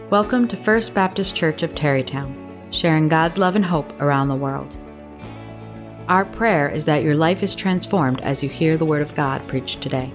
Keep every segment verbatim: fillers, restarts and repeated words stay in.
Welcome to First Baptist Church of Tarrytown, sharing God's love and hope around the world. Our prayer is that your life is transformed as you hear the Word of God preached today.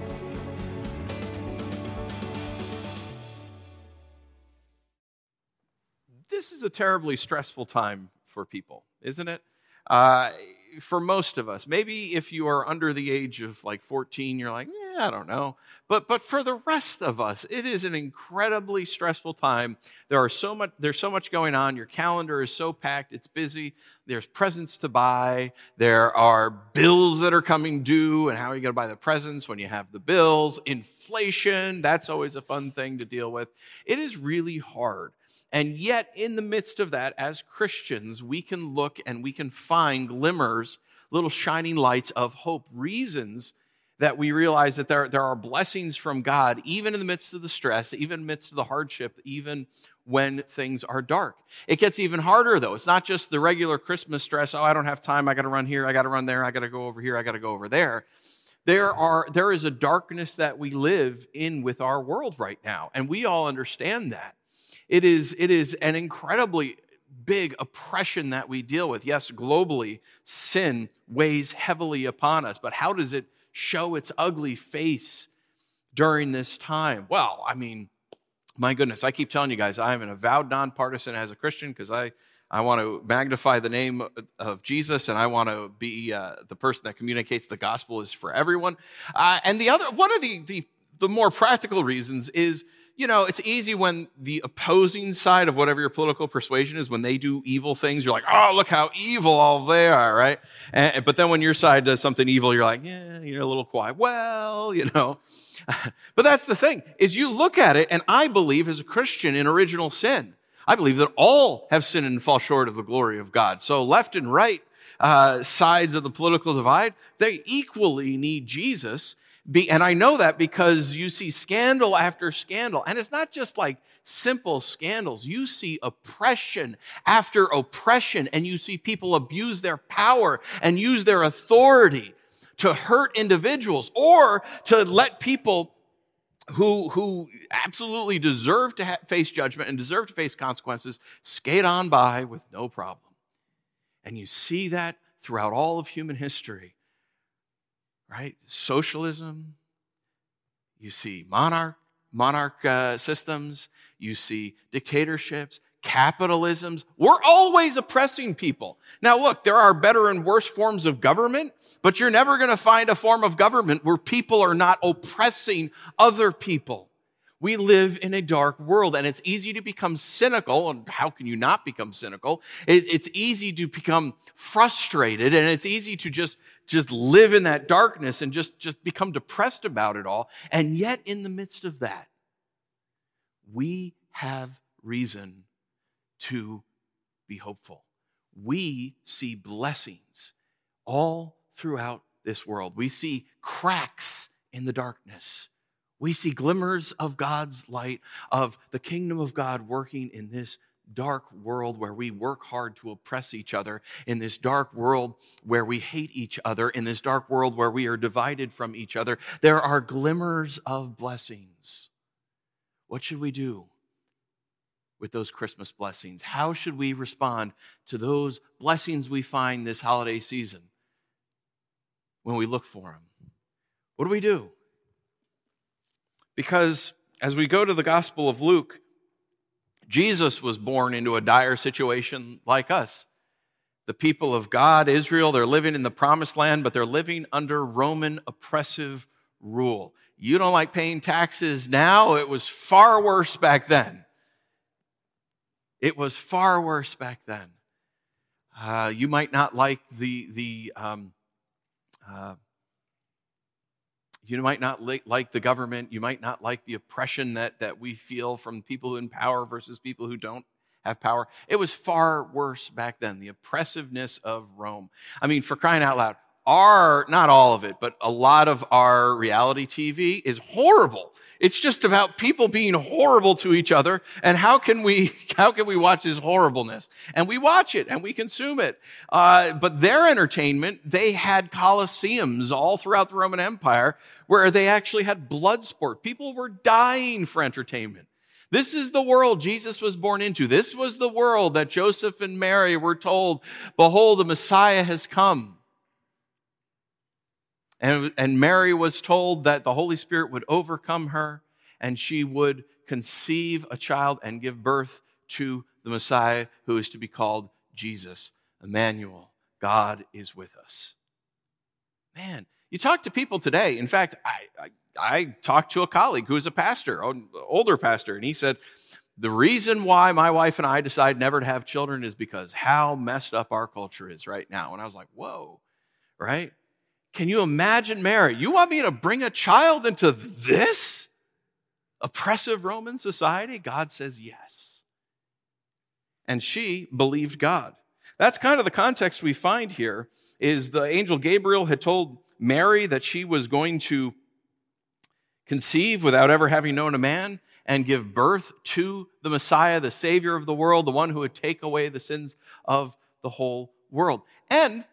This is a terribly stressful time for people, isn't it? Uh, for most of us. Maybe if you are under the age of like fourteen, you're like, yeah, I don't know. But but for the rest of us, it is an incredibly stressful time. There are so much there's so much going on. Your calendar is so packed, it's busy. There's presents to buy. There are bills that are coming due, and how are you going to buy the presents when you have the bills? Inflation, that's always a fun thing to deal with. It is really hard. And yet, in the midst of that, as Christians, we can look and we can find glimmers, little shining lights of hope, reasons that we realize that there, there are blessings from God, even in the midst of the stress, even in the midst of the hardship, even when things are dark. It gets even harder, though. It's not just the regular Christmas stress. Oh, I don't have time. I got to run here. I got to run there. I got to go over here. I got to go over there. There are there is a darkness that we live in with our world right now, and we all understand that. It is, it is an incredibly big oppression that we deal with. Yes, globally, sin weighs heavily upon us, but how does it show its ugly face during this time? Well, I mean, my goodness, I keep telling you guys, I am an avowed nonpartisan as a Christian because I, I want to magnify the name of Jesus, and I want to be uh, the person that communicates the gospel is for everyone. Uh, and the other, one of the, the, the more practical reasons is, you know, it's easy when the opposing side of whatever your political persuasion is, when they do evil things, you're like, oh, look how evil all they are, right? And, but then when your side does something evil, you're like, yeah, you're a little quiet. Well, you know. But that's the thing, is you look at it, and I believe as a Christian in original sin, I believe that all have sinned and fall short of the glory of God. So left and right uh, sides of the political divide, they equally need Jesus. Be, and I know that because you see scandal after scandal. And it's not just like simple scandals. You see oppression after oppression, and you see people abuse their power and use their authority to hurt individuals or to let people who, who absolutely deserve to ha- face judgment and deserve to face consequences skate on by with no problem. And you see that throughout all of human history. Right? Socialism, you see monarch, monarch uh, systems, you see dictatorships, capitalisms. We're always oppressing people. Now look, there are better and worse forms of government, but you're never going to find a form of government where people are not oppressing other people. We live in a dark world, and it's easy to become cynical, and how can you not become cynical? It's easy to become frustrated, and it's easy to just, just live in that darkness and just, just become depressed about it all. And yet, in the midst of that, we have reason to be hopeful. We see blessings all throughout this world. We see cracks in the darkness. We see glimmers of God's light, of the kingdom of God working in this dark world where we work hard to oppress each other, in this dark world where we hate each other, in this dark world where we are divided from each other. There are glimmers of blessings. What should we do with those Christmas blessings? How should we respond to those blessings we find this holiday season when we look for them? What do we do? Because as we go to the Gospel of Luke, Jesus was born into a dire situation like us. The people of God, Israel, they're living in the promised land, but they're living under Roman oppressive rule. You don't like paying taxes now? It was far worse back then. It was far worse back then. Uh, you might not like the, the um, uh, You might not like the government. You might not like the oppression that, that we feel from people in power versus people who don't have power. It was far worse back then, the oppressiveness of Rome. I mean, for crying out loud, our, not all of it, but a lot of our reality T V is horrible. It's just about people being horrible to each other. And how can we, how can we watch this horribleness? And we watch it and we consume it. Uh, but their entertainment, they had coliseums all throughout the Roman Empire where they actually had blood sport. People were dying for entertainment. This is the world Jesus was born into. This was the world that Joseph and Mary were told, behold, the Messiah has come. And, and Mary was told that the Holy Spirit would overcome her and she would conceive a child and give birth to the Messiah who is to be called Jesus, Emmanuel. God is with us. Man, you talk to people today. In fact, I, I, I talked to a colleague who is a pastor, an older pastor, and he said, the reason why my wife and I decide never to have children is because how messed up our culture is right now. And I was like, whoa, right? Can you imagine Mary? You want me to bring a child into this oppressive Roman society? God says yes. And she believed God. That's kind of the context we find here, is the angel Gabriel had told Mary that she was going to conceive without ever having known a man and give birth to the Messiah, the Savior of the world, the one who would take away the sins of the whole world. And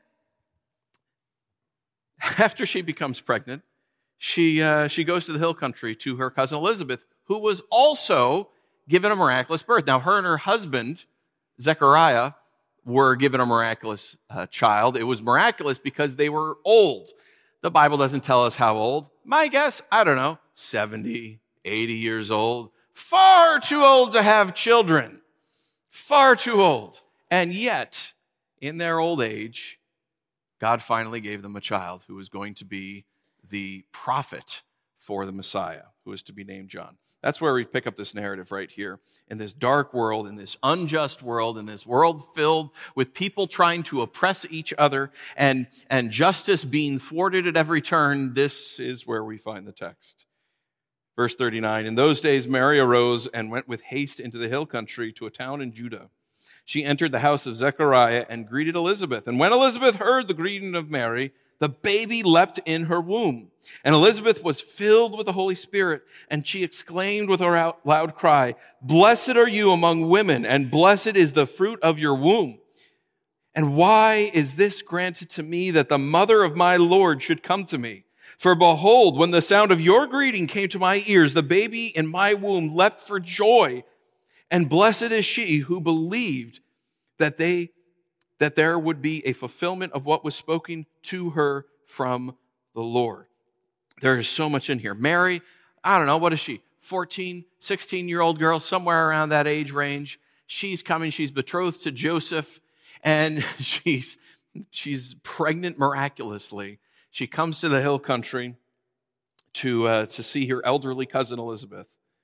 after she becomes pregnant, she, uh, she goes to the hill country to her cousin Elizabeth, who was also given a miraculous birth. Now, her and her husband, Zechariah, were given a miraculous uh, child. It was miraculous because they were old. The Bible doesn't tell us how old. My guess, I don't know, seventy, eighty years old. Far too old to have children. Far too old. And yet, in their old age, God finally gave them a child who was going to be the prophet for the Messiah, who is to be named John. That's where we pick up this narrative right here. In this dark world, in this unjust world, in this world filled with people trying to oppress each other and, and justice being thwarted at every turn, this is where we find the text. Verse thirty-nine, in those days Mary arose and went with haste into the hill country to a town in Judah. She entered the house of Zechariah and greeted Elizabeth. And when Elizabeth heard the greeting of Mary, the baby leapt in her womb. And Elizabeth was filled with the Holy Spirit, and she exclaimed with a loud cry, blessed are you among women, and blessed is the fruit of your womb. And why is this granted to me, that the mother of my Lord should come to me? For behold, when the sound of your greeting came to my ears, the baby in my womb leapt for joy. And blessed is she who believed that they that there would be a fulfillment of what was spoken to her from the Lord. There is so much in here. Mary, I don't know, what is she? fourteen, sixteen-year-old girl, somewhere around that age range. She's coming, she's betrothed to Joseph, and she's, she's pregnant miraculously. She comes to the hill country to, uh, to see her elderly cousin Elizabeth.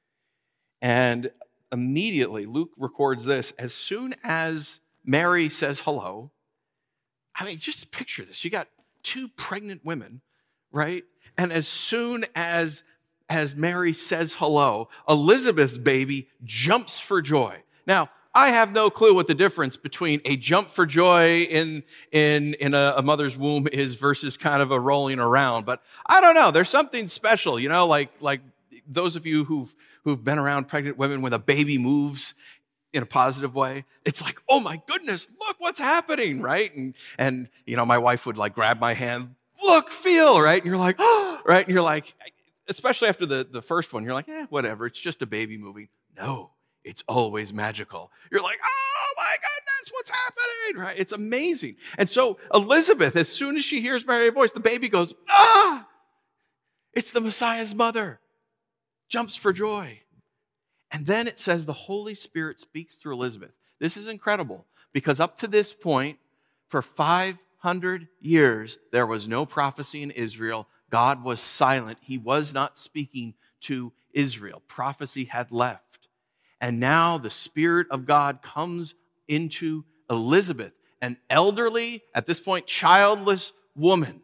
And immediately, Luke records this, as soon as Mary says hello, I mean, just picture this. You got two pregnant women, right? And as soon as, as Mary says hello, Elizabeth's baby jumps for joy. Now, I have no clue what the difference between a jump for joy in, in, in a, a mother's womb is versus kind of a rolling around. But I don't know. There's something special, you know, like, like those of you who've, who've been around pregnant women when a baby moves in a positive way. It's like, oh my goodness, look what's happening, right? And, and you know, my wife would like grab my hand, look, feel, right? And you're like, oh, right? And you're like, especially after the, the first one, you're like, eh, whatever, it's just a baby moving. No, it's always magical. You're like, oh my goodness, what's happening, right? It's amazing. And so Elizabeth, as soon as she hears Mary's voice, the baby goes, ah, it's the Messiah's mother, jumps for joy. And then it says the Holy Spirit speaks through Elizabeth. This is incredible because up to this point, for five hundred years, there was no prophecy in Israel. God was silent. He was not speaking to Israel. Prophecy had left. And now the Spirit of God comes into Elizabeth, an elderly, at this point, childless woman.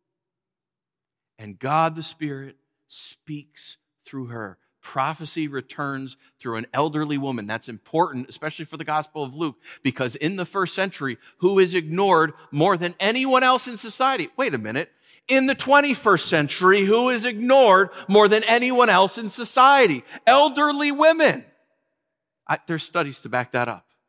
And God the Spirit speaks through her. Prophecy returns through an elderly woman. That's important, especially for the Gospel of Luke, because in the first century, who is ignored more than anyone else in society? Wait a minute. In the twenty-first century, who is ignored more than anyone else in society? Elderly women. I, there's studies to back that up.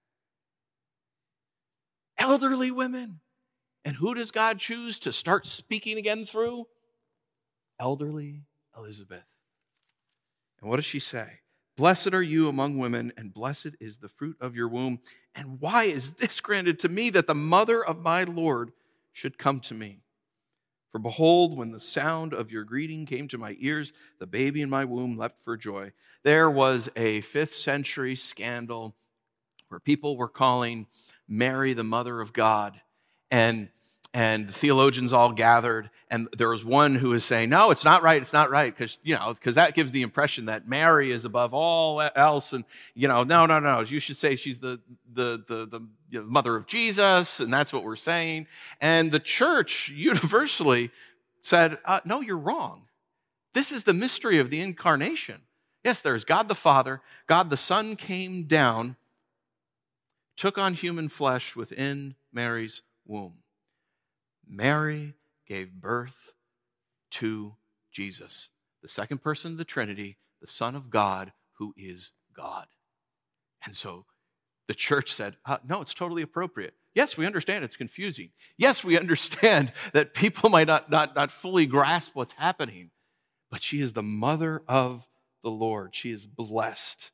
Elderly women. And who does God choose to start speaking again through? Elderly Elizabeth. And what does she say? Blessed are you among women, and blessed is the fruit of your womb. And why is this granted to me, that the mother of my Lord should come to me? For behold, when the sound of your greeting came to my ears, the baby in my womb leapt for joy. There was a fifth century scandal where people were calling Mary the mother of God. And And the theologians all gathered, and there was one who was saying, no, it's not right, it's not right, because, you know, because that gives the impression that Mary is above all else, and, you know, no, no, no, you should say she's the the the, the you know, mother of Jesus, and that's what we're saying. And the church universally said, uh, no, you're wrong. This is the mystery of the incarnation. Yes, there's God the Father, God the Son came down, took on human flesh within Mary's womb. Mary gave birth to Jesus, the second person of the Trinity, the Son of God, who is God. And so the church said, uh, no, it's totally appropriate. Yes, we understand it's confusing. Yes, we understand that people might not, not, not fully grasp what's happening, but she is the mother of the Lord. She is blessed.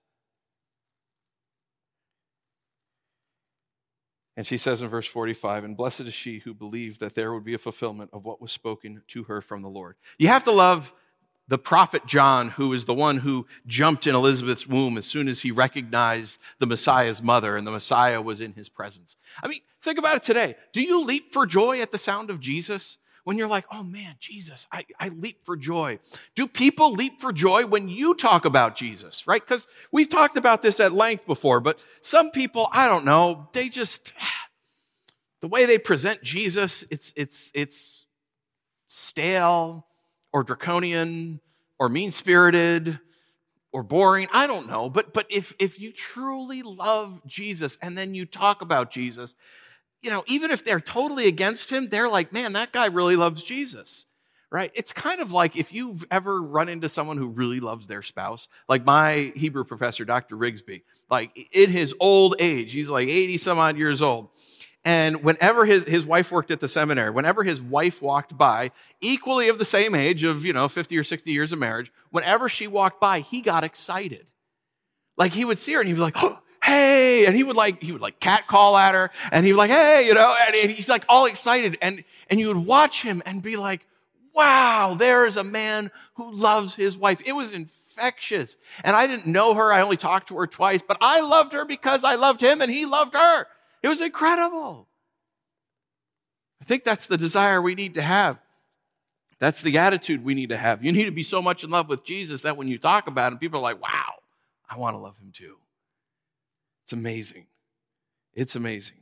And she says in verse forty-five, and blessed is she who believed that there would be a fulfillment of what was spoken to her from the Lord. You have to love the prophet John, who is the one who jumped in Elizabeth's womb as soon as he recognized the Messiah's mother, and the Messiah was in his presence. I mean, think about it today. Do you leap for joy at the sound of Jesus? When you're like, oh man, Jesus, I, I leap for joy. Do people leap for joy when you talk about Jesus, right? Because we've talked about this at length before, but some people, I don't know, they just, the way they present Jesus, it's it's it's stale or draconian or mean-spirited or boring. I don't know, but but if if you truly love Jesus and then you talk about Jesus, you know, even if they're totally against him, they're like, man, that guy really loves Jesus, right? It's kind of like if you've ever run into someone who really loves their spouse, like my Hebrew professor, Doctor Rigsby, like in his old age, he's like eighty some odd years old. And whenever his, his wife worked at the seminary, whenever his wife walked by, equally of the same age of, you know, fifty or sixty years of marriage, whenever she walked by, he got excited. Like he would see her and he was like, oh, hey, and he would like, he would like catcall at her, and he was like, hey, you know, and he's like all excited, and, and you would watch him and be like, wow, there is a man who loves his wife. It was infectious. And I didn't know her. I only talked to her twice, but I loved her because I loved him and he loved her. It was incredible. I think that's the desire we need to have. That's the attitude we need to have. You need to be so much in love with Jesus that when you talk about him, people are like, wow, I want to love him too. It's amazing. It's amazing.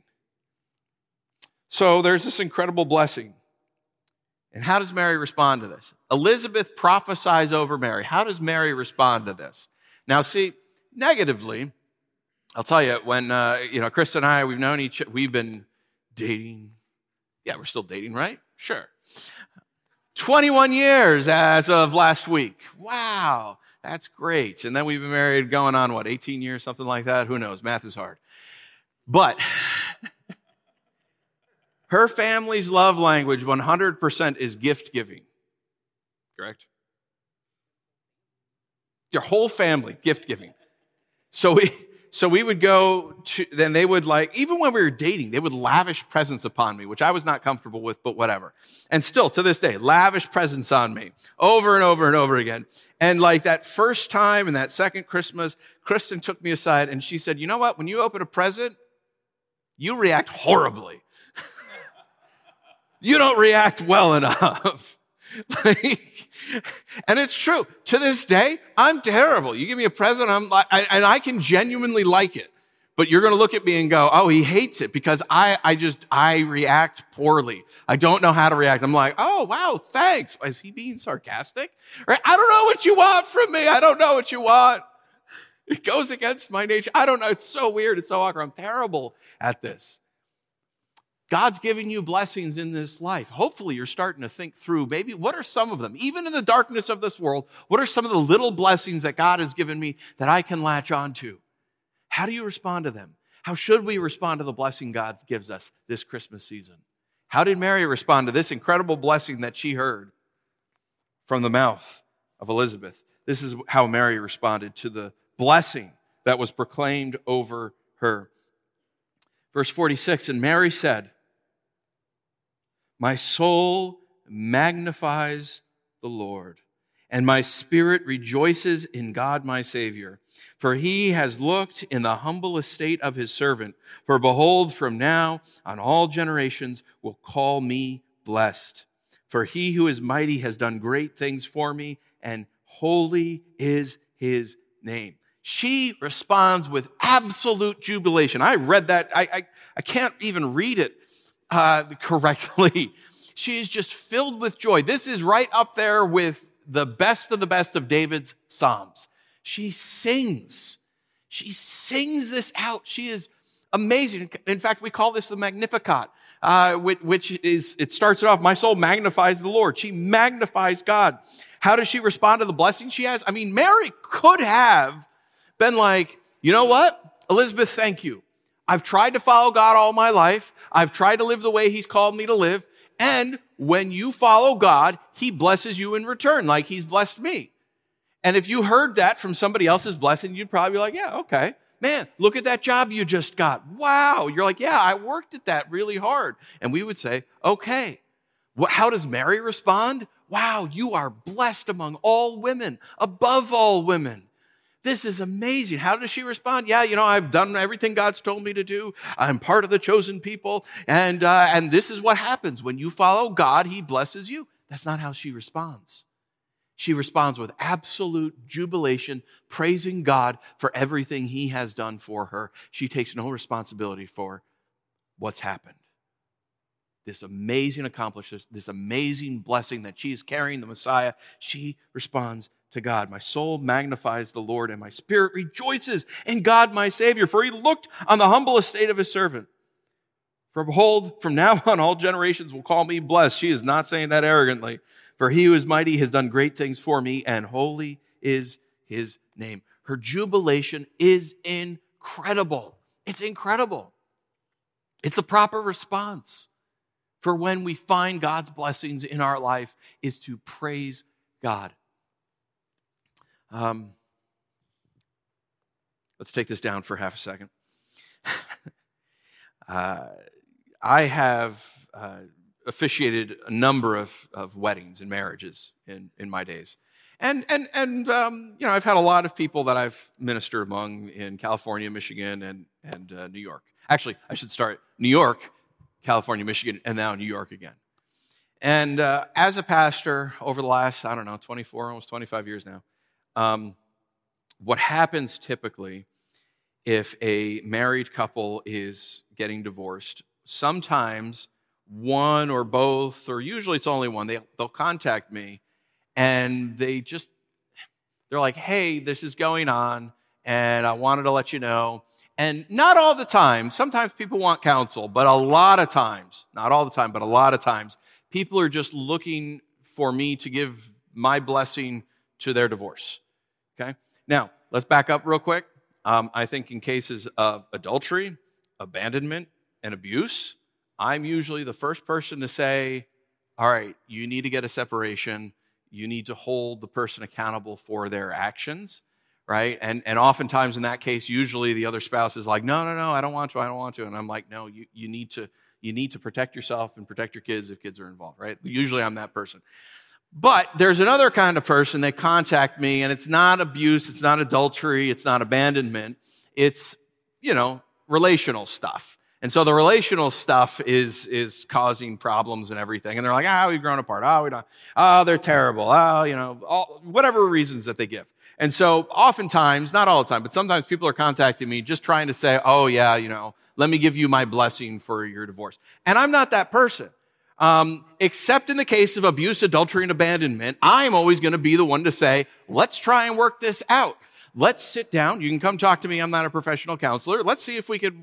So there's this incredible blessing. And how does Mary respond to this? Elizabeth prophesies over Mary. How does Mary respond to this? Now, see, negatively, I'll tell you, when, uh, you know, Chris and I, we've known each, we've been dating. Yeah, we're still dating, right? Sure. twenty-one years as of last week. Wow. That's great. And then we've been married going on, what, eighteen years, something like that? Who knows? Math is hard. But her family's love language one hundred percent is gift giving. Correct? Your whole family, gift giving. So we, so we would go to, then they would like, even when we were dating, they would lavish presents upon me, which I was not comfortable with, but whatever. And still to this day, lavish presents on me over and over and over again. And like that first time and that second Christmas, Kristen took me aside and she said, you know what? When you open a present, you react horribly. You don't react well enough. Like, and it's true. To this day, I'm terrible. You give me a present, I'm like, I, and I can genuinely like it. But you're going to look at me and go, oh, he hates it because I, I just, I react poorly. I don't know how to react. I'm like, oh, wow, thanks. Is he being sarcastic? Right? I don't know what you want from me. I don't know what you want. It goes against my nature. I don't know. It's so weird. It's so awkward. I'm terrible at this. God's giving you blessings in this life. Hopefully you're starting to think through maybe what are some of them, even in the darkness of this world, what are some of the little blessings that God has given me that I can latch on to? How do you respond to them? How should we respond to the blessing God gives us this Christmas season? How did Mary respond to this incredible blessing that she heard from the mouth of Elizabeth? This is how Mary responded to the blessing that was proclaimed over her. Verse forty-six, and Mary said, my soul magnifies the Lord, and my spirit rejoices in God my Savior. For he has looked in the humble estate of his servant. For behold, from now on all generations will call me blessed. For he who is mighty has done great things for me, and holy is his name. She responds with absolute jubilation. I read that. I, I, I can't even read it uh, correctly. She is just filled with joy. This is right up there with the best of the best of David's Psalms. She sings. She sings this out. She is amazing. In fact, we call this the Magnificat, uh, which, which is, it starts it off, my soul magnifies the Lord. She magnifies God. How does she respond to the blessing she has? I mean, Mary could have been like, you know what? Elizabeth, thank you. I've tried to follow God all my life. I've tried to live the way he's called me to live. And when you follow God, he blesses you in return, like he's blessed me. And if you heard that from somebody else's blessing, you'd probably be like, yeah, okay. Man, look at that job you just got. Wow. You're like, yeah, I worked at that really hard. And we would say, okay. Well, how does Mary respond? Wow, you are blessed among all women, above all women. This is amazing. How does she respond? Yeah, you know, I've done everything God's told me to do. I'm part of the chosen people. And, uh, and this is what happens. When you follow God, he blesses you. That's not how she responds. She responds with absolute jubilation, praising God for everything he has done for her. She takes no responsibility for what's happened. This amazing accomplishment, this amazing blessing that she is carrying the Messiah, she responds to God. My soul magnifies the Lord, and my spirit rejoices in God my Savior, for he looked on the humble estate of his servant. For behold, from now on all generations will call me blessed. She is not saying that arrogantly. For he who is mighty has done great things for me, and holy is his name. Her jubilation is incredible. It's incredible. It's a proper response for when we find God's blessings in our life is to praise God. Um, let's take this down for half a second. uh, I have uh, officiated a number of, of weddings and marriages in, in my days. And, and, and um, you know, I've had a lot of people that I've ministered among in California, Michigan, and, and uh, New York. Actually, I should start New York, California, Michigan, and now New York again. And uh, as a pastor over the last, I don't know, twenty-four, almost twenty-five years now, um, what happens typically if a married couple is getting divorced, sometimes one or both, or usually it's only one, they, they'll contact me and they just, they're like, hey, this is going on and I wanted to let you know. And not all the time, sometimes people want counsel, but a lot of times, not all the time, but a lot of times, people are just looking for me to give my blessing to their divorce, okay? Now, let's back up real quick. Um, I think in cases of adultery, abandonment, and abuse, I'm usually the first person to say, all right, you need to get a separation. You need to hold the person accountable for their actions, right? And and oftentimes in that case, usually the other spouse is like, no, no, no, I don't want to, I don't want to. And I'm like, no, you, you need to you need to protect yourself and protect your kids if kids are involved, right? Usually I'm that person. But there's another kind of person, they contact me, and it's not abuse, it's not adultery, it's not abandonment, it's, you know, relational stuff. And so the relational stuff is is causing problems and everything. And they're like, ah, we've grown apart. Oh, we don't. Oh, they're terrible. Oh, you know, all, whatever reasons that they give. And so oftentimes, not all the time, but sometimes people are contacting me just trying to say, oh, yeah, you know, let me give you my blessing for your divorce. And I'm not that person. Um, except in the case of abuse, adultery, and abandonment, I'm always going to be the one to say, let's try and work this out. Let's sit down. You can come talk to me. I'm not a professional counselor. Let's see if we could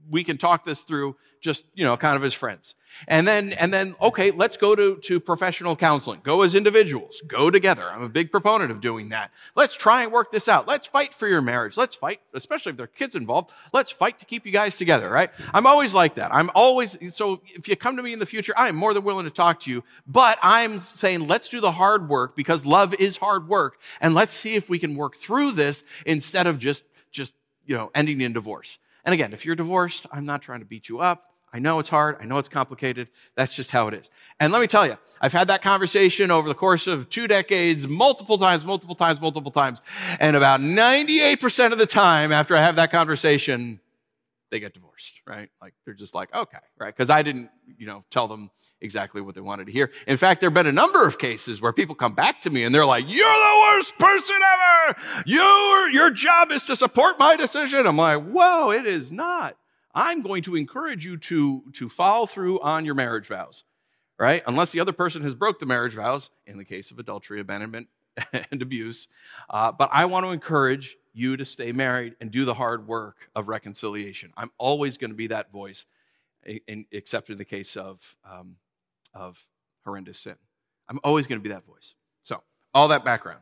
we can talk this through just, you know, kind of as friends. And then, and then, okay, let's go to, to professional counseling. Go as individuals. Go together. I'm a big proponent of doing that. Let's try and work this out. Let's fight for your marriage. Let's fight, especially if there are kids involved. Let's fight to keep you guys together, right? I'm always like that. I'm always, so if you come to me in the future, I am more than willing to talk to you. But I'm saying, let's do the hard work because love is hard work. And let's see if we can work through this instead of just, just, you know, ending in divorce. And again, if you're divorced, I'm not trying to beat you up. I know it's hard. I know it's complicated. That's just how it is. And let me tell you, I've had that conversation over the course of two decades, multiple times, multiple times, multiple times. And about ninety-eight percent of the time after I have that conversation, they get divorced, right? Like they're just like, okay, right? Because I didn't, you know, tell them exactly what they wanted to hear. In fact, there have been a number of cases where people come back to me and they're like, you're the worst person ever. Your, your job is to support my decision. I'm like, whoa, it is not. I'm going to encourage you to, to follow through on your marriage vows, right? Unless the other person has broke the marriage vows, in the case of adultery, abandonment, and abuse. Uh, but I want to encourage you to stay married and do the hard work of reconciliation. I'm always going to be that voice, in, except in the case of, um, of horrendous sin. I'm always going to be that voice. So, all that background.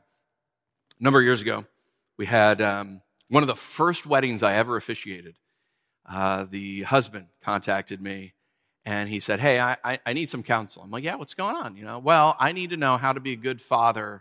A number of years ago, we had um, one of the first weddings I ever officiated. Uh, the husband contacted me, and he said, hey, I, I, I need some counsel. I'm like, yeah, what's going on? You know, well, I need to know how to be a good father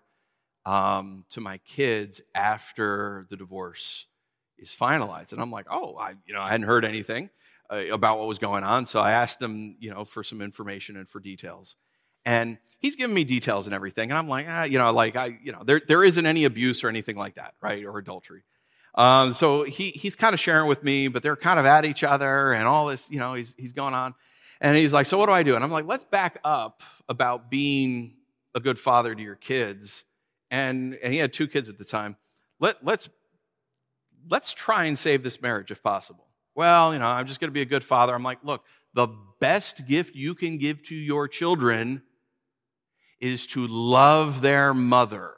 um, to my kids after the divorce is finalized. And I'm like, oh, I, you know, I hadn't heard anything uh, about what was going on, so I asked him, you know, for some information and for details. And he's giving me details and everything, and I'm like, ah, you know, like I, you know, there there isn't any abuse or anything like that, right, or adultery. Um, so he he's kind of sharing with me, but they're kind of at each other and all this, you know, he's he's going on. And he's like, so what do I do? And I'm like, let's back up about being a good father to your kids. And and he had two kids at the time. Let let's let's try and save this marriage if possible. Well, you know, I'm just going to be a good father. I'm like, look, the best gift you can give to your children is to love their mother.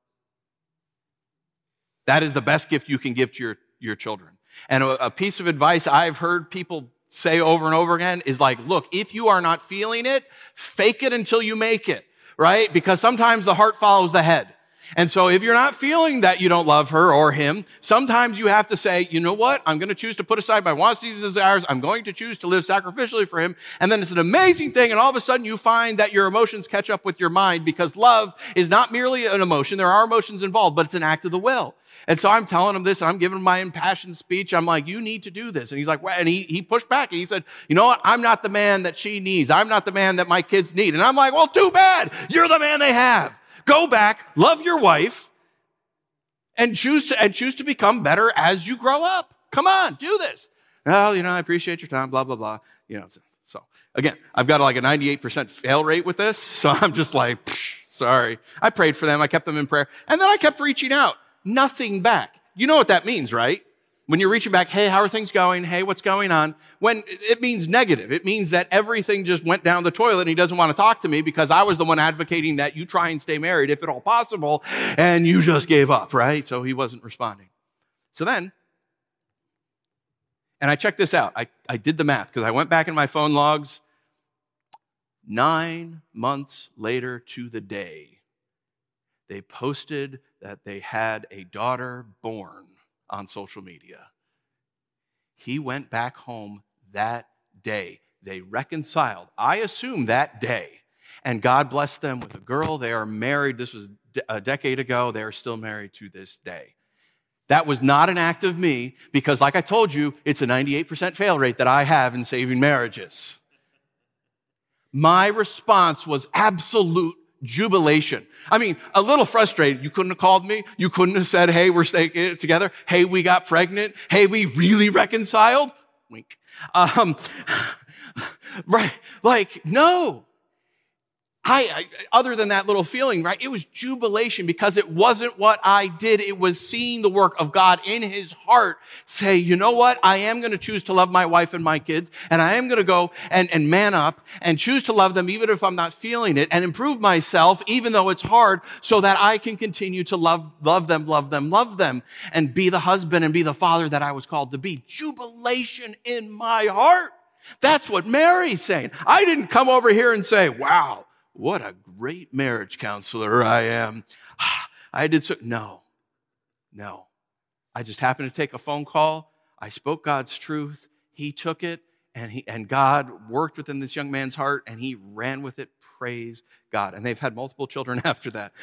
That is the best gift you can give to your, your children. And a, a piece of advice I've heard people say over and over again is like, look, if you are not feeling it, fake it until you make it, right? Because sometimes the heart follows the head. And so if you're not feeling that you don't love her or him, sometimes you have to say, you know what? I'm going to choose to put aside my wants, needs, and desires. I'm going to choose to live sacrificially for him. And then it's an amazing thing. And all of a sudden you find that your emotions catch up with your mind because love is not merely an emotion. There are emotions involved, but it's an act of the will. And so I'm telling him this, and I'm giving him my impassioned speech. I'm like, you need to do this. And he's like, well, and he, he pushed back, and he said, you know what? I'm not the man that she needs. I'm not the man that my kids need. And I'm like, well, too bad. You're the man they have. Go back, love your wife, and choose to, and choose to become better as you grow up. Come on, do this. Well, you know, I appreciate your time, blah, blah, blah. You know, so again, I've got like a ninety-eight percent fail rate with this. So I'm just like, psh, sorry. I prayed for them. I kept them in prayer. And then I kept reaching out. Nothing back. You know what that means, right? When you're reaching back, hey, how are things going? Hey, what's going on? When it means negative. It means that everything just went down the toilet and he doesn't want to talk to me because I was the one advocating that you try and stay married if at all possible, and you just gave up, right? So he wasn't responding. So then, and I checked this out. I, I did the math because I went back in my phone logs. Nine months later to the day, they posted that they had a daughter born on social media. He went back home that day. They reconciled, I assume that day. And God blessed them with a girl. They are married. This was a decade ago. They are still married to this day. That was not an act of me because, like I told you, it's a ninety-eight percent fail rate that I have in saving marriages. My response was absolute jubilation. I mean, a little frustrated. You couldn't have called me. You couldn't have said, hey, we're staying together. Hey, we got pregnant. Hey, we really reconciled. Wink. Um, right. Like, no. I, I, other than that little feeling, right, it was jubilation because it wasn't what I did. It was seeing the work of God in his heart say, you know what? I am going to choose to love my wife and my kids, and I am going to go and, and man up and choose to love them even if I'm not feeling it, and improve myself even though it's hard, so that I can continue to love, love them, love them, love them, and be the husband and be the father that I was called to be. Jubilation in my heart. That's what Mary's saying. I didn't come over here and say, wow, what a great marriage counselor I am. I did so. No, no. I just happened to take a phone call. I spoke God's truth. He took it, and he and God worked within this young man's heart, and he ran with it. Praise God. And they've had multiple children after that.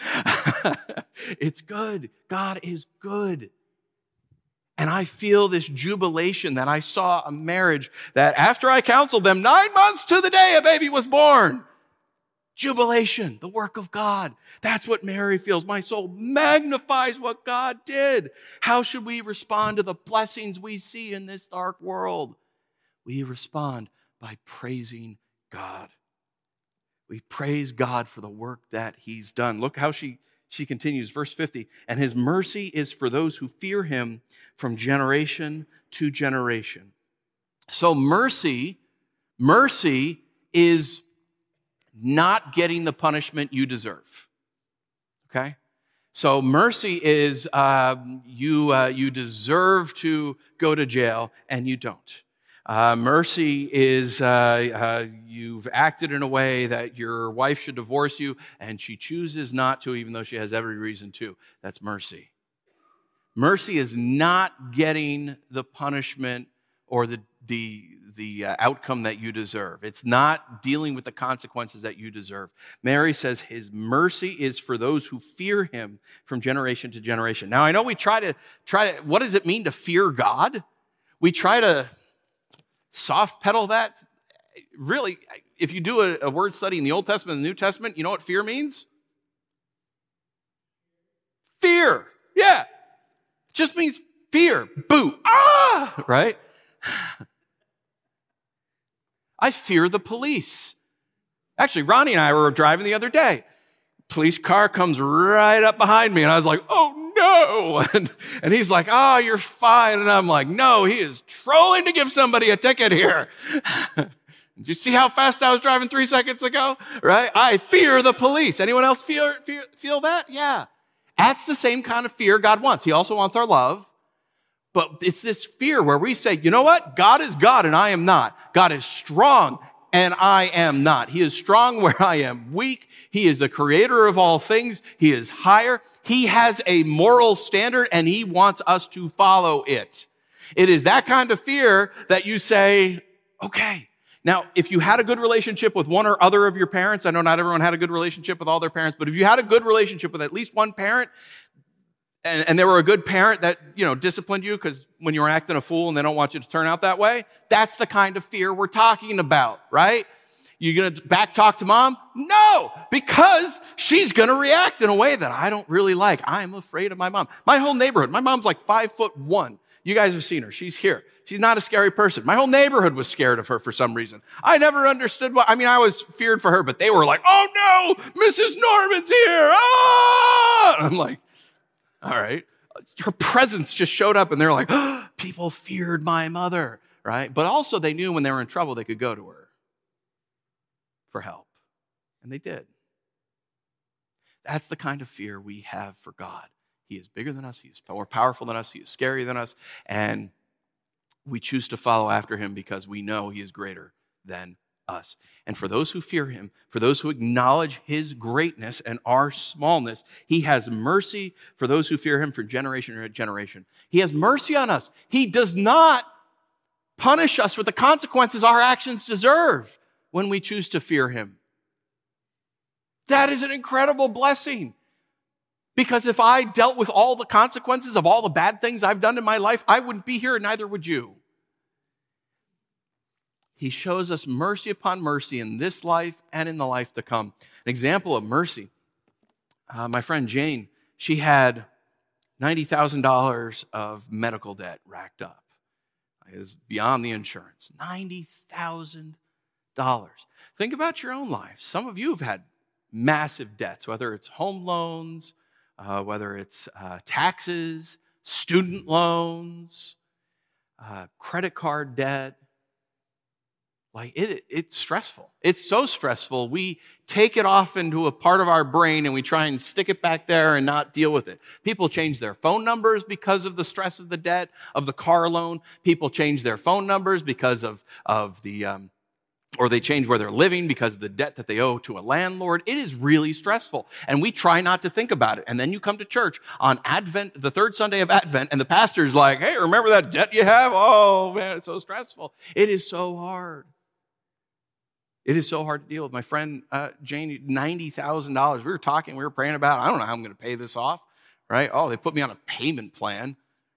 It's good. God is good. And I feel this jubilation that I saw a marriage that after I counseled them, nine months to the day a baby was born. Jubilation, the work of God. That's what Mary feels. My soul magnifies what God did. How should we respond to the blessings we see in this dark world? We respond by praising God. We praise God for the work that he's done. Look how she, she continues, verse fifty. And his mercy is for those who fear him from generation to generation. So mercy, mercy is not getting the punishment you deserve, okay? So mercy is uh, you uh, you deserve to go to jail and you don't. Uh, mercy is uh, uh, you've acted in a way that your wife should divorce you and she chooses not to, even though she has every reason to. That's mercy. Mercy is not getting the punishment or the the the uh, outcome that you deserve. It's not dealing with the consequences that you deserve. Mary says his mercy is for those who fear him from generation to generation. Now, I know we try to, try to, what does it mean to fear God? We try to soft pedal that. Really, if you do a, a word study in the Old Testament and the New Testament, you know what fear means? Fear. Yeah. It just means fear. Boo. Ah! Right? I fear the police. Actually, Ronnie and I were driving the other day. Police car comes right up behind me, and I was like, oh no. And, and he's like, oh, you're fine. And I'm like, no, he is trolling to give somebody a ticket here. Did you see how fast I was driving three seconds ago? Right? I fear the police. Anyone else feel, feel, feel that? Yeah. That's the same kind of fear God wants. He also wants our love. But it's this fear where we say, you know what? God is God and I am not. God is strong and I am not. He is strong where I am weak. He is the creator of all things. He is higher. He has a moral standard and he wants us to follow it. It is that kind of fear that you say, okay. Now, if you had a good relationship with one or other of your parents, I know not everyone had a good relationship with all their parents, but if you had a good relationship with at least one parent, And, and they were a good parent that, you know, disciplined you because when you were acting a fool and they don't want you to turn out that way, that's the kind of fear we're talking about, right? You going to back talk to mom? No, because she's going to react in a way that I don't really like. I'm afraid of my mom. My whole neighborhood, my mom's like five foot one. You guys have seen her. She's here. She's not a scary person. My whole neighborhood was scared of her for some reason. I never understood why. I mean, I was feared for her, but they were like, oh no, Missus Norman's here. Ah! And I'm like, all right. Her presence just showed up and they're like, oh, people feared my mother, right? But also they knew when they were in trouble, they could go to her for help. And they did. That's the kind of fear we have for God. He is bigger than us. He is more powerful than us. He is scarier than us. And we choose to follow after him because we know he is greater than us. And for those who fear him, for those who acknowledge his greatness and our smallness, he has mercy for those who fear him from generation to generation. He has mercy on us. He does not punish us with the consequences our actions deserve when we choose to fear him. That is an incredible blessing. Because if I dealt with all the consequences of all the bad things I've done in my life, I wouldn't be here, and neither would you. He shows us mercy upon mercy in this life and in the life to come. An example of mercy. Uh, my friend Jane, she had ninety thousand dollars of medical debt racked up. It was beyond the insurance. ninety thousand dollars. Think about your own life. Some of you have had massive debts, whether it's home loans, uh, whether it's uh, taxes, student loans, uh, credit card debt. Like it, it's stressful. It's so stressful. We take it off into a part of our brain and we try and stick it back there and not deal with it. People change their phone numbers because of the stress of the debt of the car loan. People change their phone numbers because of of the, um, or they change where they're living because of the debt that they owe to a landlord. It is really stressful, and we try not to think about it. And then you come to church on Advent, the third Sunday of Advent, and the pastor's like, "Hey, remember that debt you have? Oh man, it's so stressful. It is so hard." It is so hard to deal with. My friend uh, Jane, ninety thousand dollars. We were talking, we were praying about, I don't know how I'm going to pay this off, right? Oh, they put me on a payment plan.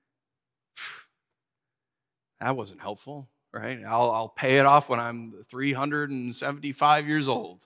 That wasn't helpful, right? I'll, I'll pay it off when I'm three hundred seventy-five years old.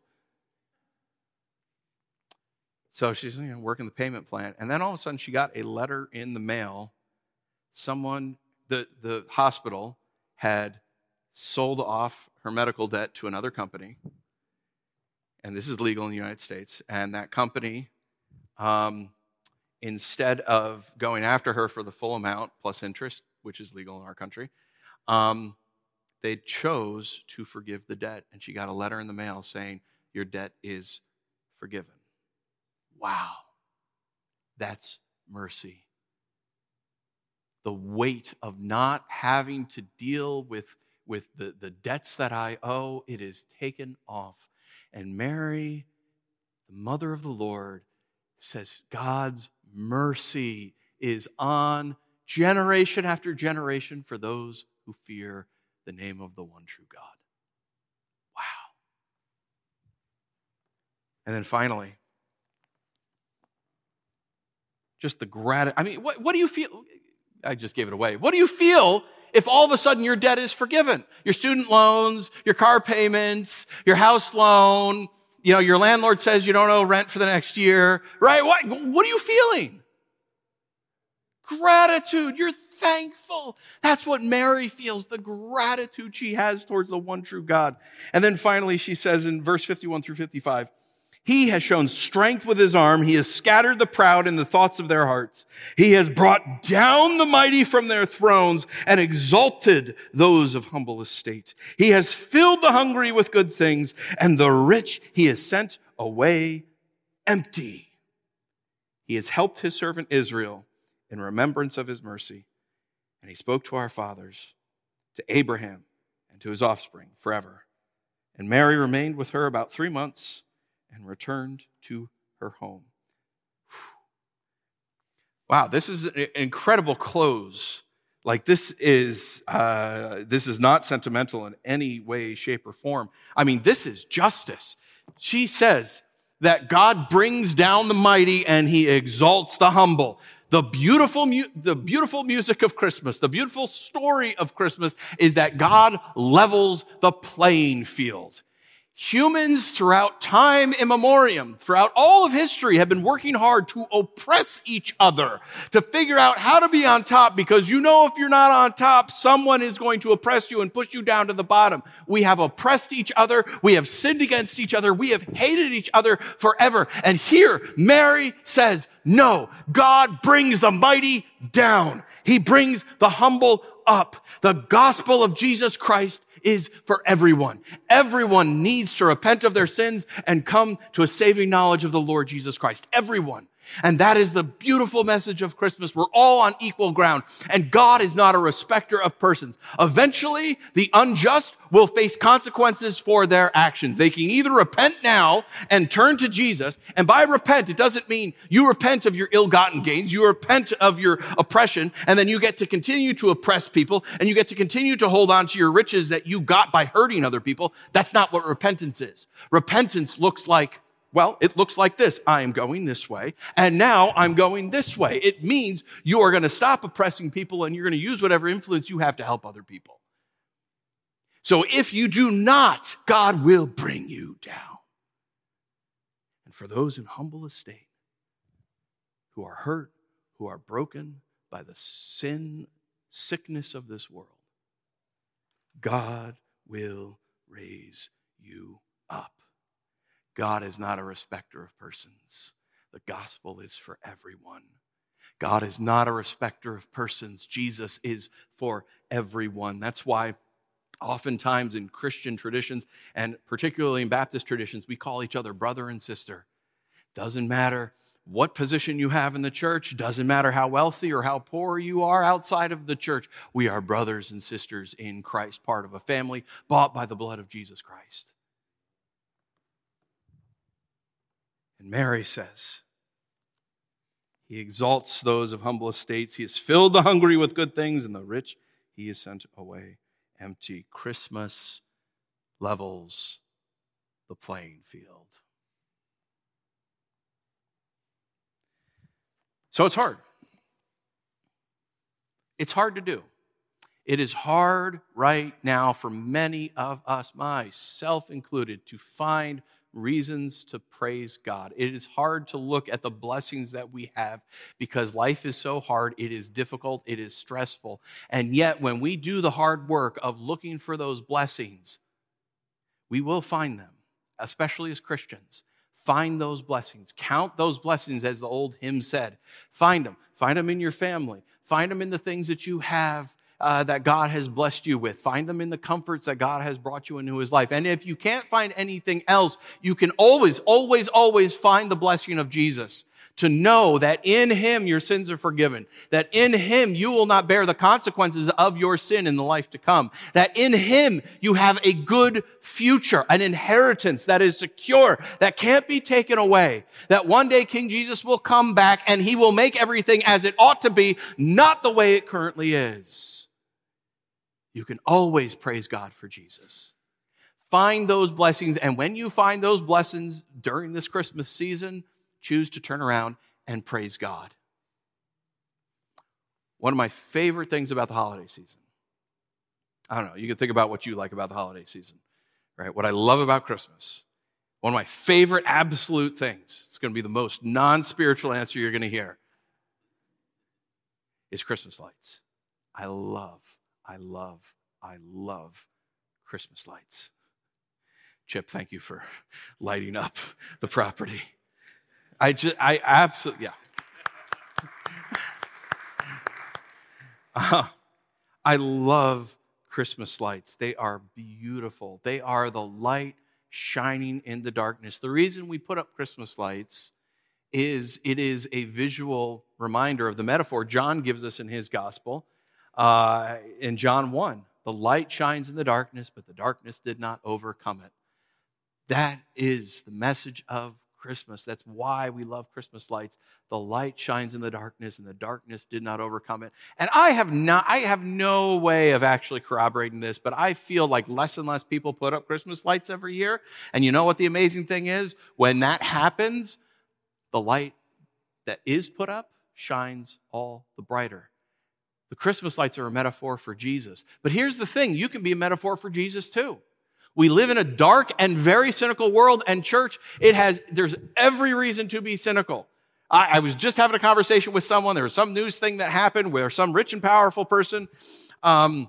So she's, you know, working the payment plan. And then all of a sudden she got a letter in the mail. Someone, the, the hospital had sold off her medical debt to another company, and this is legal in the United States, and that company, um, instead of going after her for the full amount plus interest, which is legal in our country, um, they chose to forgive the debt, and she got a letter in the mail saying, your debt is forgiven. Wow. That's mercy. The weight of not having to deal with with the, the debts that I owe, it is taken off. And Mary, the mother of the Lord, says God's mercy is on generation after generation for those who fear the name of the one true God. Wow. And then finally, just the gratitude. I mean, what, what do you feel? I just gave it away. What do you feel if all of a sudden your debt is forgiven? Your student loans, your car payments, your house loan, you know, your landlord says you don't owe rent for the next year, right? What, what are you feeling? Gratitude. You're thankful. That's what Mary feels, the gratitude she has towards the one true God. And then finally she says in verse fifty-one through fifty-five, he has shown strength with his arm. He has scattered the proud in the thoughts of their hearts. He has brought down the mighty from their thrones and exalted those of humble estate. He has filled the hungry with good things, and the rich he has sent away empty. He has helped his servant Israel in remembrance of his mercy, and he spoke to our fathers, to Abraham, and to his offspring forever. And Mary remained with her about three months, and returned to her home. Wow, this is an incredible close. Like this is uh, this is not sentimental in any way, shape, or form. I mean, this is justice. She says that God brings down the mighty and he exalts the humble. The beautiful, mu- the beautiful music of Christmas, the beautiful story of Christmas is that God levels the playing field. Humans throughout time immemorium, throughout all of history, have been working hard to oppress each other, to figure out how to be on top, because you know if you're not on top, someone is going to oppress you and push you down to the bottom. We have oppressed each other. We have sinned against each other. We have hated each other forever. And here, Mary says, no, God brings the mighty down. He brings the humble up. The gospel of Jesus Christ is for everyone. Everyone needs to repent of their sins and come to a saving knowledge of the Lord Jesus Christ. Everyone. And that is the beautiful message of Christmas. We're all on equal ground. And God is not a respecter of persons. Eventually, the unjust will face consequences for their actions. They can either repent now and turn to Jesus. And by repent, it doesn't mean you repent of your ill-gotten gains. You repent of your oppression. And then you get to continue to oppress people. And you get to continue to hold on to your riches that you got by hurting other people. That's not what repentance is. Repentance looks like Well, it looks like this. I am going this way, and now I'm going this way. It means you are going to stop oppressing people, and you're going to use whatever influence you have to help other people. So if you do not, God will bring you down. And for those in humble estate who are hurt, who are broken by the sin, sickness of this world, God will raise you up. God is not a respecter of persons. The gospel is for everyone. God is not a respecter of persons. Jesus is for everyone. That's why oftentimes in Christian traditions, and particularly in Baptist traditions, we call each other brother and sister. Doesn't matter what position you have in the church, doesn't matter how wealthy or how poor you are outside of the church. We are brothers and sisters in Christ, part of a family bought by the blood of Jesus Christ. And Mary says, He exalts those of humble estates. He has filled the hungry with good things, and the rich He has sent away empty. Christmas levels the playing field. So it's hard. It's hard to do. It is hard right now for many of us, myself included, to find reasons to praise God. It is hard to look at the blessings that we have because life is so hard, it is difficult, it is stressful. And yet, when we do the hard work of looking for those blessings, we will find them, especially as Christians. Find those blessings. Count those blessings, as the old hymn said. Find them. Find them in your family. Find them in the things that you have Uh, that God has blessed you with. Find them in the comforts that God has brought you into His life. And if you can't find anything else, you can always, always, always find the blessing of Jesus. To know that in Him your sins are forgiven. That in Him you will not bear the consequences of your sin in the life to come. That in Him you have a good future, an inheritance that is secure, that can't be taken away. That one day King Jesus will come back and He will make everything as it ought to be, not the way it currently is. You can always praise God for Jesus. Find those blessings, and when you find those blessings during this Christmas season, choose to turn around and praise God. One of my favorite things about the holiday season, I don't know, you can think about what you like about the holiday season, right? What I love about Christmas, one of my favorite absolute things, it's going to be the most non-spiritual answer you're going to hear, is Christmas lights. I love, I love, I love Christmas lights. Chip, thank you for lighting up the property. I just, I absolutely, yeah. Uh, I love Christmas lights. They are beautiful. They are the light shining in the darkness. The reason we put up Christmas lights is it is a visual reminder of the metaphor John gives us in his gospel. Uh, in John one, the light shines in the darkness, but the darkness did not overcome it. That is the message of Christmas. That's why we love Christmas lights. The light shines in the darkness, and the darkness did not overcome it. And I have not, I have no way of actually corroborating this, but I feel like less and less people put up Christmas lights every year. And you know what the amazing thing is? When that happens, the light that is put up shines all the brighter. The Christmas lights are a metaphor for Jesus. But here's the thing, you can be a metaphor for Jesus too. We live in a dark and very cynical world, and church, it has, there's every reason to be cynical. I, I was just having a conversation with someone. There was some news thing that happened where some rich and powerful person um,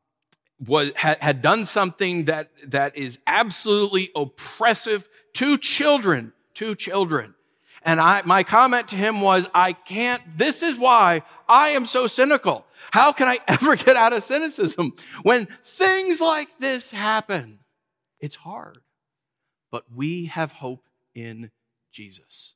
was, had, had done something that, that is absolutely oppressive to children, to children. And I, my comment to him was, I can't, this is why I am so cynical. How can I ever get out of cynicism when things like this happen? It's hard, but we have hope in Jesus.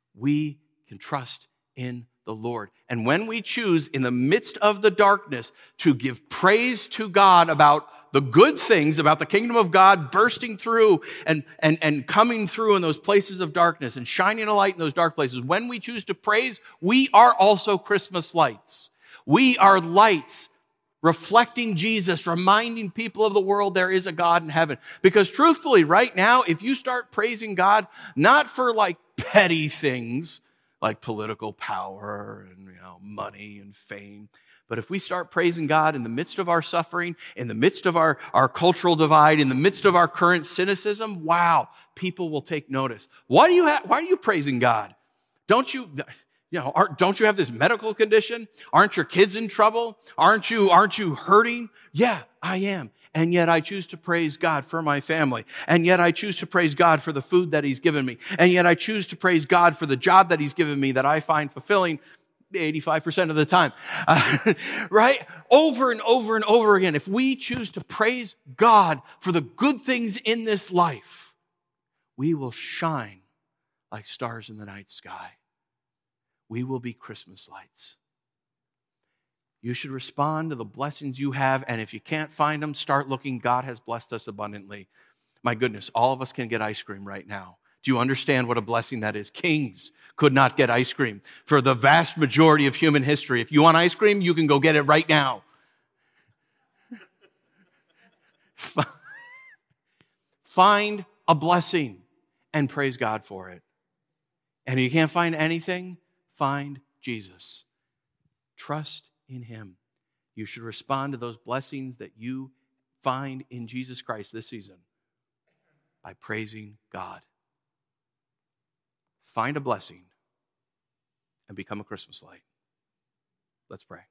We can trust in the Lord. And when we choose in the midst of the darkness to give praise to God about the good things, about the kingdom of God bursting through and, and, and coming through in those places of darkness and shining a light in those dark places, when we choose to praise, we are also Christmas lights. We are lights reflecting Jesus, reminding people of the world there is a God in heaven. Because truthfully, right now, if you start praising God, not for like petty things, like political power and, you know, money and fame, but if we start praising God in the midst of our suffering, in the midst of our, our cultural divide, in the midst of our current cynicism, wow, people will take notice. Why do you ha- why are you praising God? Don't you, You know, aren't, don't you have this medical condition? Aren't your kids in trouble? Aren't you, aren't you hurting? Yeah, I am. And yet I choose to praise God for my family. And yet I choose to praise God for the food that He's given me. And yet I choose to praise God for the job that He's given me that I find fulfilling eighty-five percent of the time. Uh, right? Over and over and over again. If we choose to praise God for the good things in this life, we will shine like stars in the night sky. We will be Christmas lights. You should respond to the blessings you have, and if you can't find them, start looking. God has blessed us abundantly. My goodness, all of us can get ice cream right now. Do you understand what a blessing that is? Kings could not get ice cream for the vast majority of human history. If you want ice cream, you can go get it right now. Find a blessing and praise God for it. And if you can't find anything, find Jesus. Trust in Him. You should respond to those blessings that you find in Jesus Christ this season by praising God. Find a blessing and become a Christmas light. Let's pray.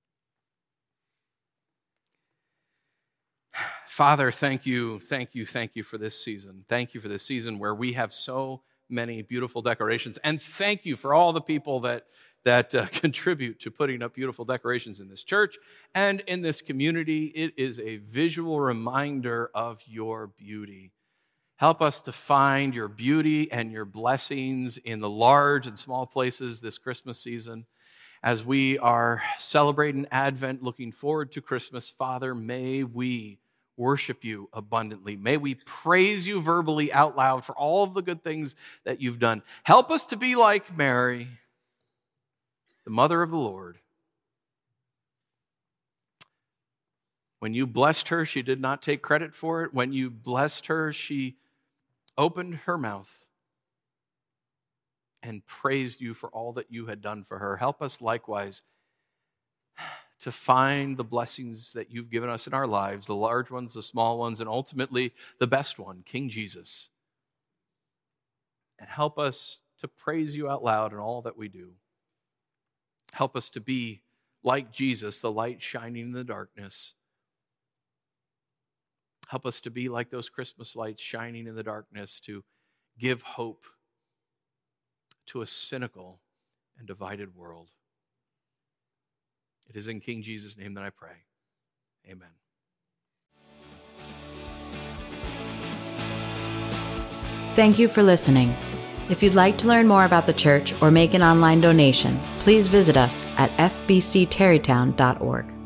Father, thank you, thank you, thank you for this season. Thank you for this season where we have so many beautiful decorations. And thank you for all the people that, that uh, contribute to putting up beautiful decorations in this church and in this community. It is a visual reminder of your beauty. Help us to find your beauty and your blessings in the large and small places this Christmas season. As we are celebrating Advent, looking forward to Christmas, Father, may we worship you abundantly. May we praise you verbally out loud for all of the good things that you've done. Help us to be like Mary, the mother of the Lord. When you blessed her, she did not take credit for it. When you blessed her, she opened her mouth and praised you for all that you had done for her. Help us likewise to find the blessings that you've given us in our lives, the large ones, the small ones, and ultimately the best one, King Jesus. And help us to praise you out loud in all that we do. Help us to be like Jesus, the light shining in the darkness. Help us to be like those Christmas lights shining in the darkness, to give hope to a cynical and divided world. It is in King Jesus' name that I pray. Amen. Thank you for listening. If you'd like to learn more about the church or make an online donation, please visit us at f b c tarrytown dot org.